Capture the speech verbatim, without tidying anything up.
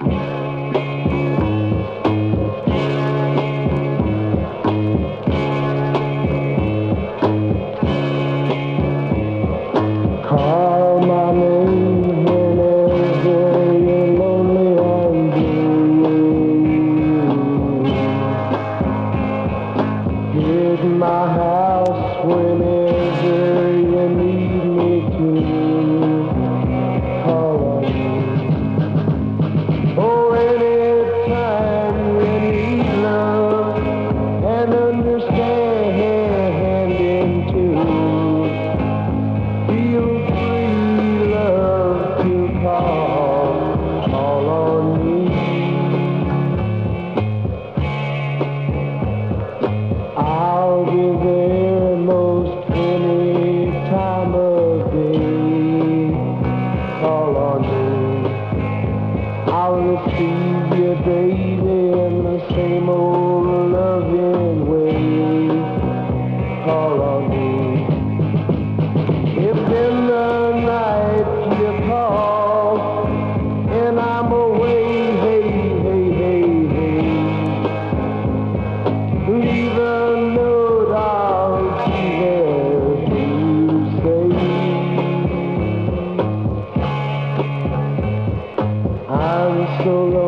Call my name whenever you're lonely and blue. Hit my house whenever you need me to. Call on me. Oh, anytime you need love and understanding too. Feel free, love, to call, call on me. I'll be there most any time of day. Call on me. I'll receive you, baby, in the same old loving way. Call on me. If in the night you call and I'm away, hey, hey, hey, hey, leave a note, I'll be there to say I'm so lonely.